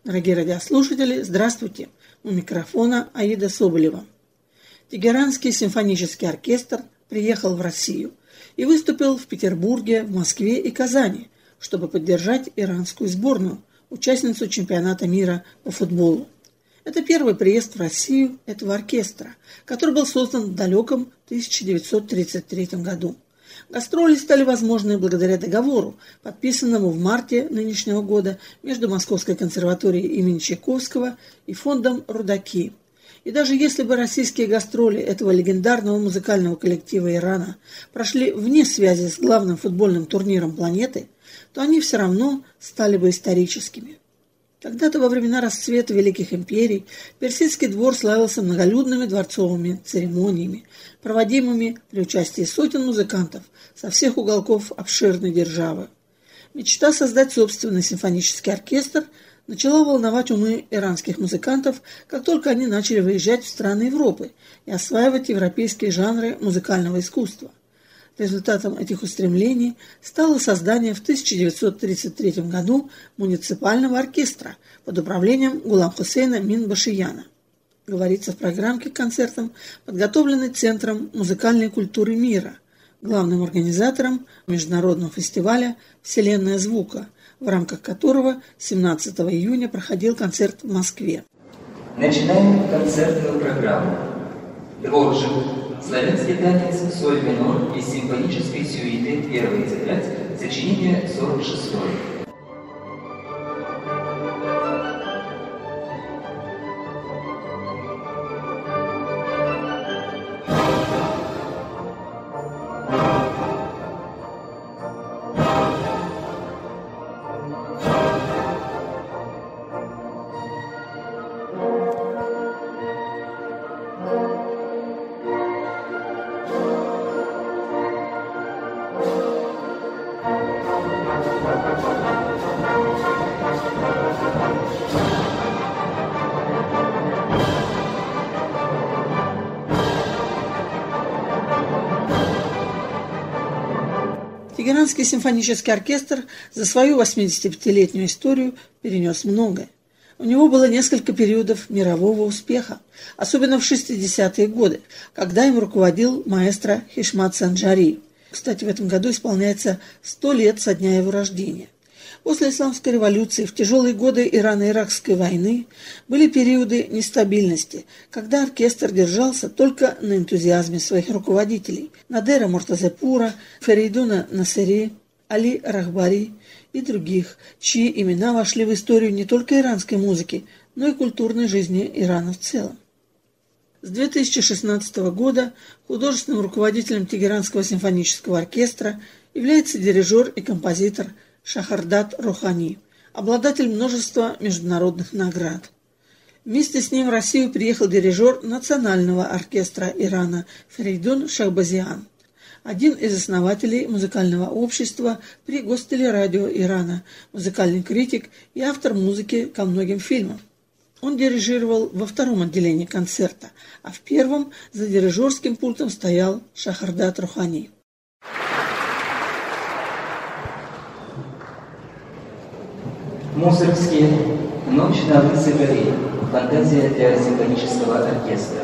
Дорогие радиослушатели, здравствуйте! У микрофона Аида Соболева. Тегеранский симфонический оркестр приехал в Россию и выступил в Петербурге, в Москве и Казани, чтобы поддержать иранскую сборную, участницу чемпионата мира по футболу. Это первый приезд в Россию этого оркестра, который был создан в далеком 1933 году. Гастроли стали возможны благодаря договору, подписанному в марте нынешнего года между Московской консерваторией имени Чайковского и фондом «Рудаки». И даже если бы российские гастроли этого легендарного музыкального коллектива Ирана прошли вне связи с главным футбольным турниром планеты, то они все равно стали бы историческими. Когда-то во времена расцвета великих империй Персидский двор славился многолюдными дворцовыми церемониями, проводимыми при участии сотен музыкантов со всех уголков обширной державы. Мечта создать собственный симфонический оркестр начала волновать умы иранских музыкантов, как только они начали выезжать в страны Европы и осваивать европейские жанры музыкального искусства. Результатом этих устремлений стало создание в 1933 году муниципального оркестра под управлением Гулам-Хусейна Минбашияна. Говорится в программке к концертам, подготовленной Центром музыкальной культуры мира, главным организатором международного фестиваля «Вселенная звука», в рамках которого 17 июня проходил концерт в Москве. Начинаем концертную программу. Дворжик. Славянский танец соль минор из симфонической сюиты «Первый тетрадь», сочинение 46. Тегеранский симфонический оркестр за свою 85-летнюю историю перенес многое. У него было несколько периодов мирового успеха, особенно в 60-е годы, когда им руководил маэстро Хишмат Санджари. Кстати, в этом году исполняется 100 лет со дня его рождения. После Исламской революции, в тяжелые годы Ирано-Иракской войны, были периоды нестабильности, когда оркестр держался только на энтузиазме своих руководителей – Надера Муртазепура, Ферейдуна Насери, Али Рахбари и других, чьи имена вошли в историю не только иранской музыки, но и культурной жизни Ирана в целом. С 2016 года художественным руководителем Тегеранского симфонического оркестра является дирижер и композитор Шахардат Рохани, обладатель множества международных наград. Вместе с ним в Россию приехал дирижер Национального оркестра Ирана Ферейдун Шахбазиан, один из основателей музыкального общества при Гостелерадио Ирана, музыкальный критик и автор музыки ко многим фильмам. Он дирижировал во втором отделении концерта, а в первом за дирижерским пультом стоял Шахардат Рохани. Мусоргский. Ночь на Лысой горе. Фантазия для симфонического оркестра.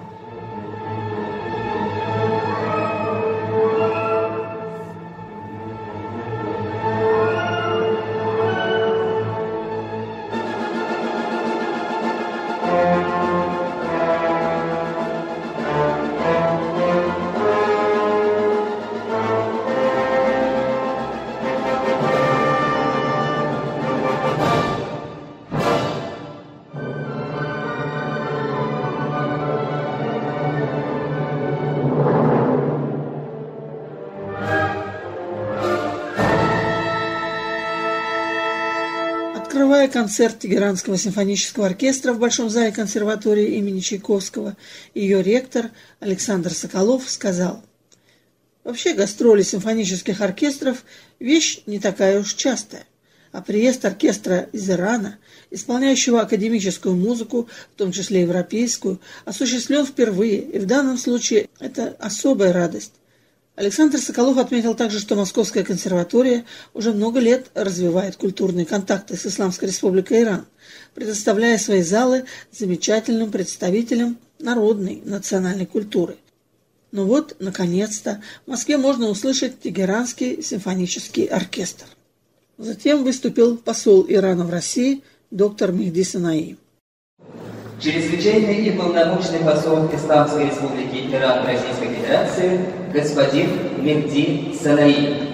Открывая концерт Тегеранского симфонического оркестра в Большом зале консерватории имени Чайковского, ее ректор Александр Соколов сказал: «Вообще гастроли симфонических оркестров – вещь не такая уж частая, а приезд оркестра из Ирана, исполняющего академическую музыку, в том числе европейскую, осуществлен впервые, и в данном случае это особая радость. Александр Соколов отметил также, что Московская консерватория уже много лет развивает культурные контакты с Исламской Республикой Иран, предоставляя свои залы замечательным представителям народной национальной культуры. Но вот, наконец-то, в Москве можно услышать Тегеранский симфонический оркестр. Затем выступил посол Ирана в России доктор Мехди Санаи. Чрезвычайный и полномочный посол Исламской Республики Иран в Российской Федерации господин Мехди Санаи.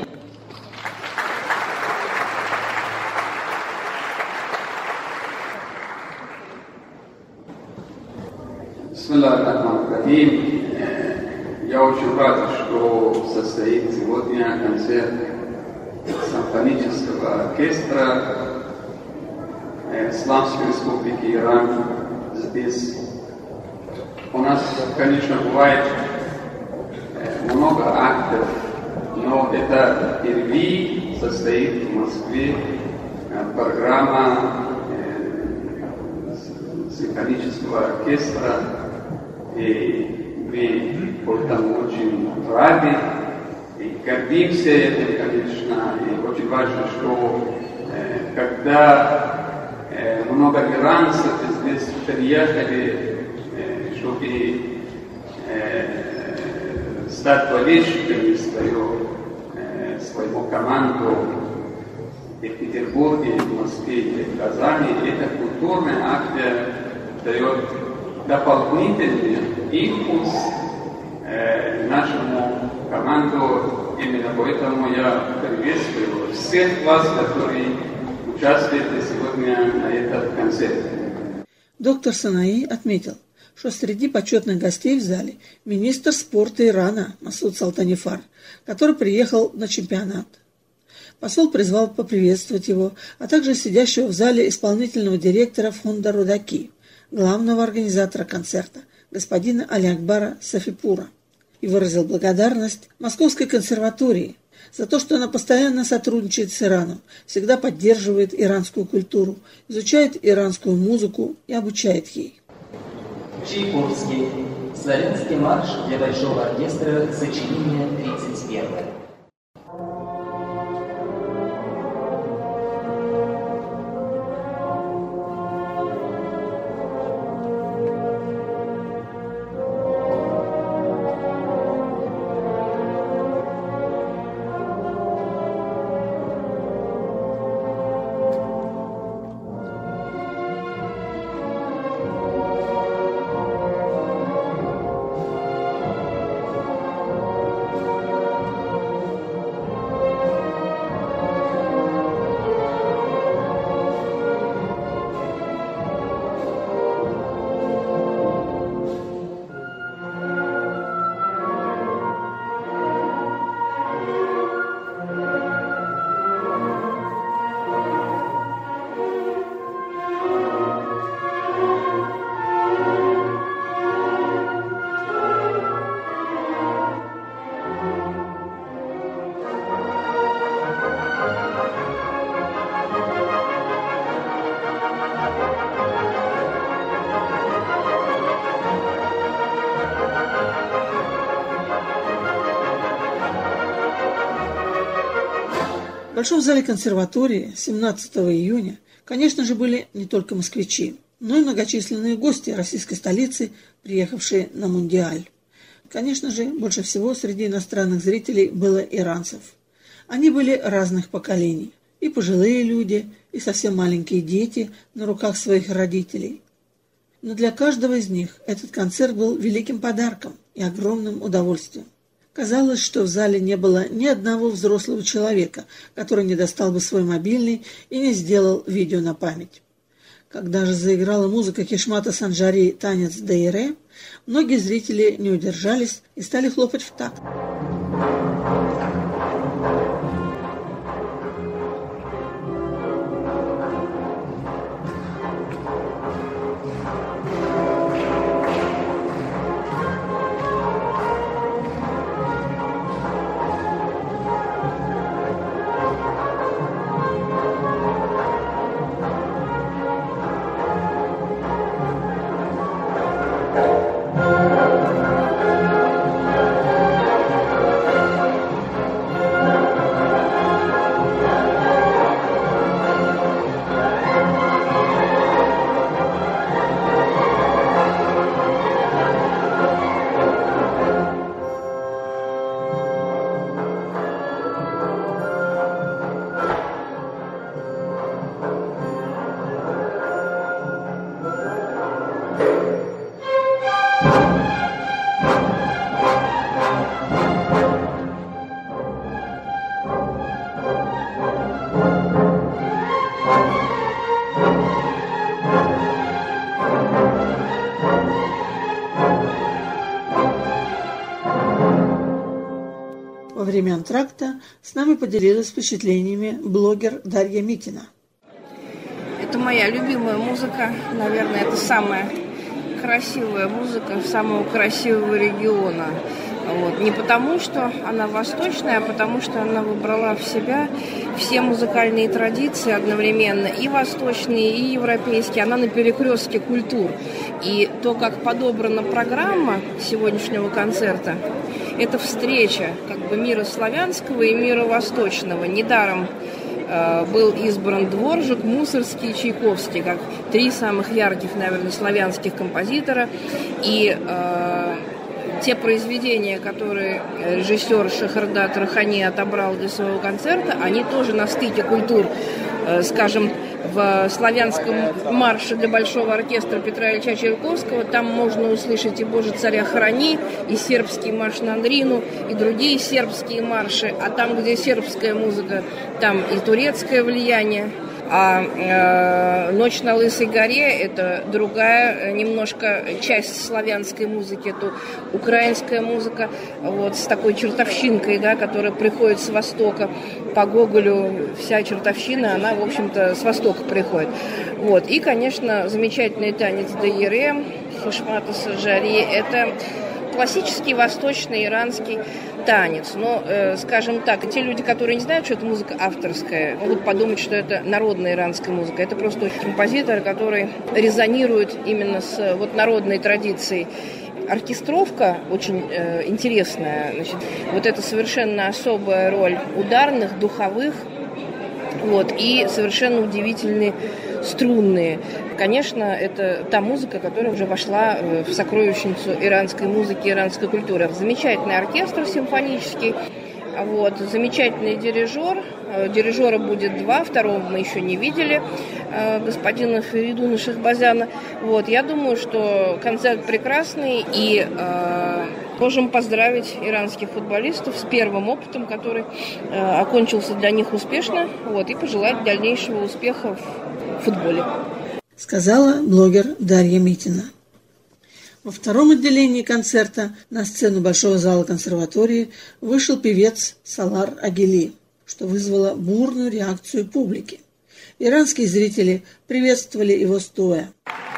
Бисмиллахир-рахманир-рахим. Я очень рад, что состоит сегодня концерт симфонического оркестра Исламской Республики Иран здесь. У нас, конечно, бывает много актов, но это впервые состоит в Москве программа симфонического оркестра, и мы поэтому очень рады и гордимся этим, конечно, и очень важно, что когда много иранцев здесь приехали, чтобы стать болельщиками своему команду в Петербурге, в Москве и в Казани, это культурный акт дает дополнительный импульс нашему команду. Именно поэтому я приветствую всех вас, которые участвуете сегодня на этом концерте. Доктор Санаи отметил, что среди почетных гостей в зале министр спорта Ирана Масуд Салтанифар, который приехал на чемпионат. Посол призвал поприветствовать его, а также сидящего в зале исполнительного директора фонда Рудаки, главного организатора концерта, господина Али-Акбара Сафипура, и выразил благодарность Московской консерватории за то, что она постоянно сотрудничает с Ираном, всегда поддерживает иранскую культуру, изучает иранскую музыку и обучает ей. Чайковский. Славянский марш для большого оркестра, сочинение 31. В Большом зале консерватории 17 июня, конечно же, были не только москвичи, но и многочисленные гости российской столицы, приехавшие на Мундиаль. Конечно же, больше всего среди иностранных зрителей было иранцев. Они были разных поколений. И пожилые люди, и совсем маленькие дети на руках своих родителей. Но для каждого из них этот концерт был великим подарком и огромным удовольствием. Казалось, что в зале не было ни одного взрослого человека, который не достал бы свой мобильный и не сделал видео на память. Когда же заиграла музыка Хишмата Санджари «Танец Дейре», многие зрители не удержались и стали хлопать в такт. Во время антракта с нами поделилась впечатлениями блогер Дарья Митина. Это моя любимая музыка. Наверное, это самая красивая музыка самого красивого региона. Вот. Не потому, что она восточная, а потому, что она выбрала в себя все музыкальные традиции одновременно, и восточные, и европейские. Она на перекрестке культур. И то, как подобрана программа сегодняшнего концерта, это встреча как бы мира славянского и мира восточного. Недаром был избран Дворжак, Мусоргский и Чайковский, как три самых ярких, наверное, славянских композитора. И те произведения, которые режиссер Шахардат Рахани отобрал для своего концерта, они тоже на стыке культур. Скажем, в славянском марше для большого оркестра Петра Ильича Чайковского там можно услышать и «Боже, царя храни», и сербский марш на Андрину, и другие сербские марши. А там, где сербская музыка, там и турецкое влияние. А «Ночь на Лысой горе» — это другая немножко часть славянской музыки, это украинская музыка, вот, с такой чертовщинкой, да, которая приходит с Востока. По Гоголю вся чертовщина, она, в общем-то, с Востока приходит. Вот. И, конечно, замечательный танец «Даире», «Хишмата Саджари» — это классический восточный иранский танец. Но, скажем так, те люди, которые не знают, что это музыка авторская, могут подумать, что это народная иранская музыка. Это просто композитор, который резонирует именно с вот народной традицией. Оркестровка очень интересная. Значит, вот это совершенно особая роль ударных, духовых, вот, и совершенно удивительные струнные. Конечно, это та музыка, которая уже вошла в сокровищницу иранской музыки, иранской культуры. Замечательный оркестр симфонический, вот, замечательный дирижер. Дирижера будет два, второго мы еще не видели, господина Феридуна Шахбазяна. Вот, я думаю, что концерт прекрасный, и можем поздравить иранских футболистов с первым опытом, который окончился для них успешно, вот, и пожелать дальнейшего успеха в футболе. Сказала блогер Дарья Митина. Во втором отделении концерта на сцену Большого зала консерватории вышел певец Салар Агили, что вызвало бурную реакцию публики. Иранские зрители приветствовали его стоя.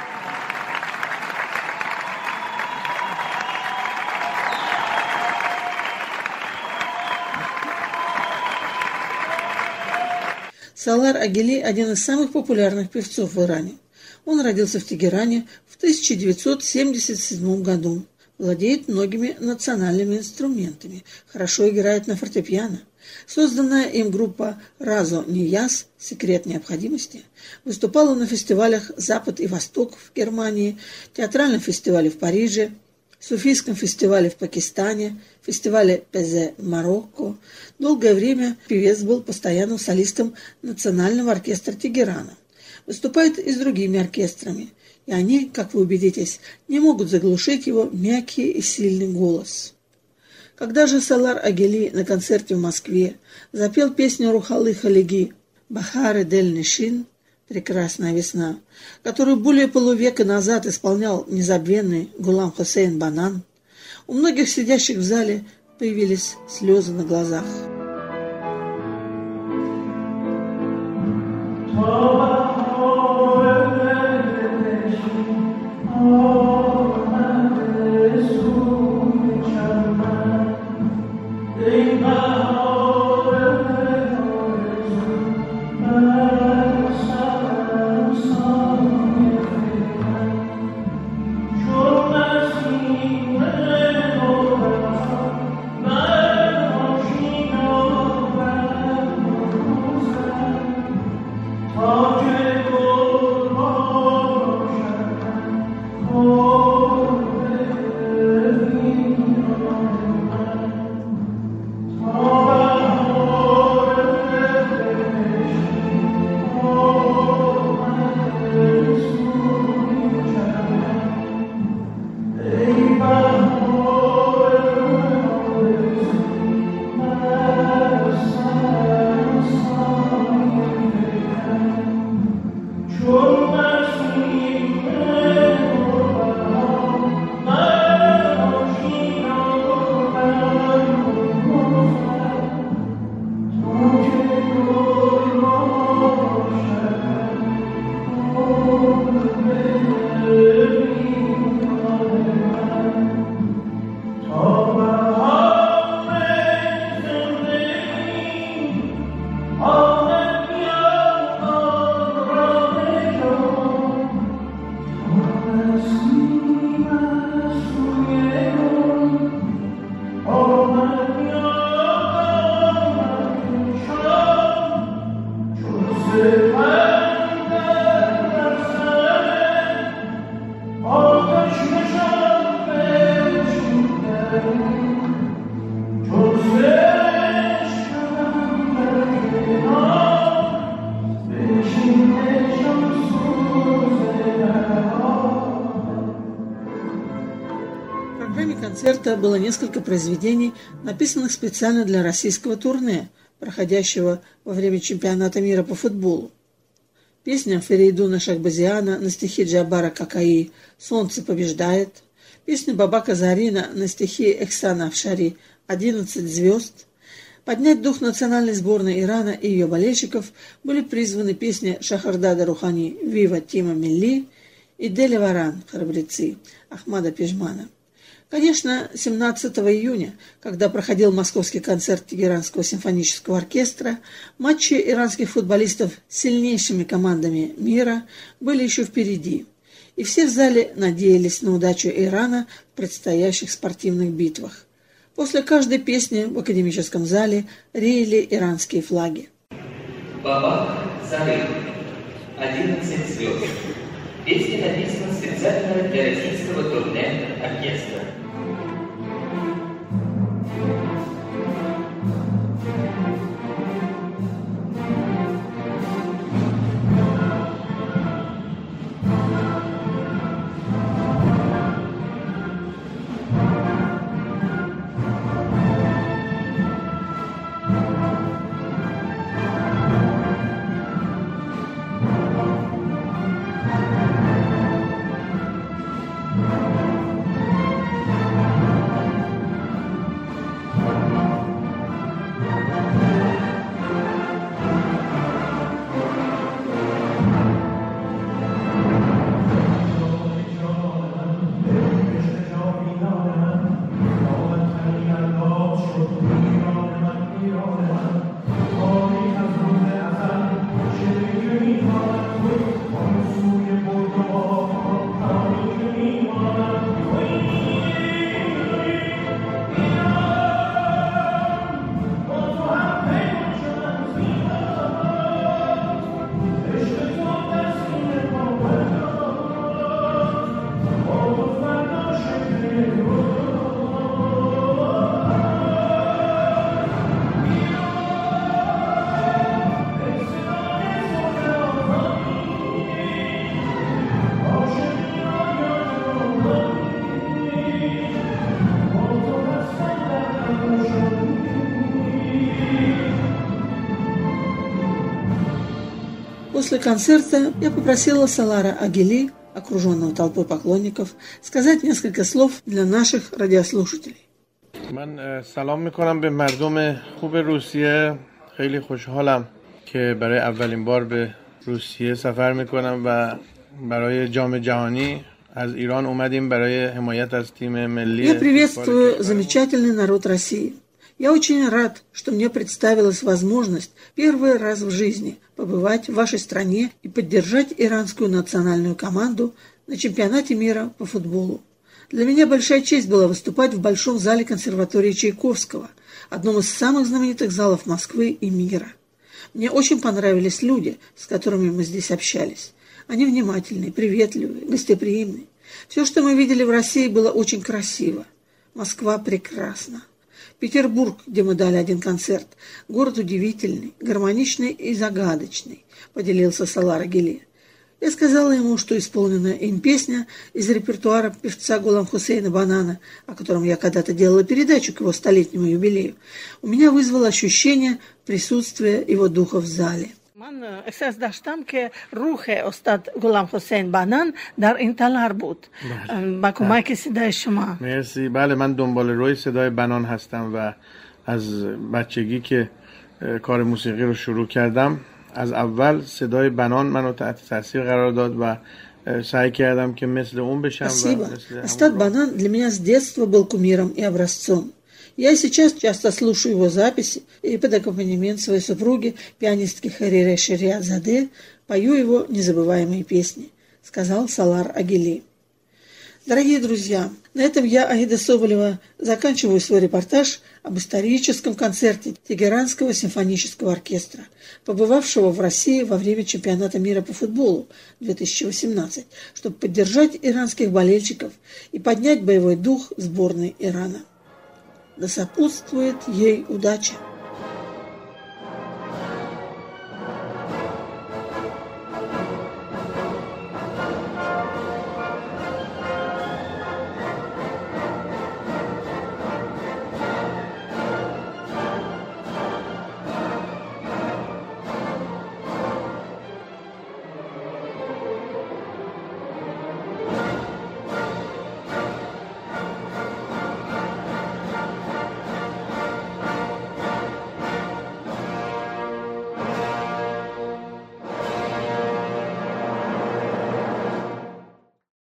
Салар Агили – один из самых популярных певцов в Иране. Он родился в Тегеране в 1977 году, владеет многими национальными инструментами, хорошо играет на фортепиано. Созданная им группа «Разо Нияз» «Секрет необходимости» выступала на фестивалях «Запад и Восток» в Германии, театральном фестивале в Париже, суфийском фестивале в Пакистане, фестивале Пезе в Марокко. Долгое время певец был постоянным солистом Национального оркестра Тегерана. Выступает и с другими оркестрами, и они, как вы убедитесь, не могут заглушить его мягкий и сильный голос. Когда же Салар Агили на концерте в Москве запел песню Рухалы Халиги «Бахары дель Нишин» «Прекрасная весна», которую более полувека назад исполнял незабвенный Гулам Хусейн Банан, у многих сидящих в зале появились слезы на глазах. Oh концерта было несколько произведений, написанных специально для российского турне, проходящего во время чемпионата мира по футболу. Песня Ферейдуна Шахбазиана на стихи Джабара Какаи «Солнце побеждает», песня Бабака Зарина на стихи Эхсана Афшари «11 звезд». Поднять дух национальной сборной Ирана и ее болельщиков были призваны песни Шахардада Рухани «Вива Тима Милли» и «Дели Варан» «Храбрецы» Ахмада Пежмана. Конечно, 17 июня, когда проходил московский концерт Тегеранского симфонического оркестра, матчи иранских футболистов с сильнейшими командами мира были еще впереди, и все в зале надеялись на удачу Ирана в предстоящих спортивных битвах. После каждой песни в академическом зале реяли иранские флаги. Бабак Зарин, 11 звезд. Песня написана специально для российского турне оркестра. После концерта я попросила Салара Агили, окруженного толпой поклонников, сказать несколько слов для наших радиослушателей. من سلام میکنم به مردم خوب روسیه. خیلی خوشحالم که برای اولین بار به روسیه سفر میکنم و برای جام جهانی از ایران اومدیم برای حمایت از تیم ملی. Я приветствую замечательный народ России. Я очень рад, что мне представилась возможность первый раз в жизни побывать в вашей стране и поддержать иранскую национальную команду на чемпионате мира по футболу. Для меня большая честь была выступать в Большом зале консерватории Чайковского, одном из самых знаменитых залов Москвы и мира. Мне очень понравились люди, с которыми мы здесь общались. Они внимательные, приветливые, гостеприимные. Все, что мы видели в России, было очень красиво. Москва прекрасна. Петербург, где мы дали один концерт, город удивительный, гармоничный и загадочный, поделился Салар Агили. Я сказала ему, что исполненная им песня из репертуара певца Гулам Хусейна Банана, о котором я когда-то делала передачу к его столетнему юбилею, у меня вызвало ощущение присутствия его духа в зале. من احساس داشتم که روح استاد غلام حسین بنان در این تالار بود با کمک صدای شما. مرسی. بله، من دنبال روی صدای بنان هستم و از بچگی که کار موسیقی رو شروع کردم از اول صدای بنان منو تحت تاثیر قرار داد و سعی کردم که مثل اون بشم. Спасибо. Остад Банан для меня с детства был кумиром и образцом. Я и сейчас часто слушаю его записи и под аккомпанемент своей супруги, пианистки Харире Шариат-Заде, пою его незабываемые песни, сказал Салар Агили. Дорогие друзья, на этом я, Аида Соболева, заканчиваю свой репортаж об историческом концерте Тегеранского симфонического оркестра, побывавшего в России во время чемпионата мира по футболу 2018, чтобы поддержать иранских болельщиков и поднять боевой дух сборной Ирана. Да сопутствует ей удача!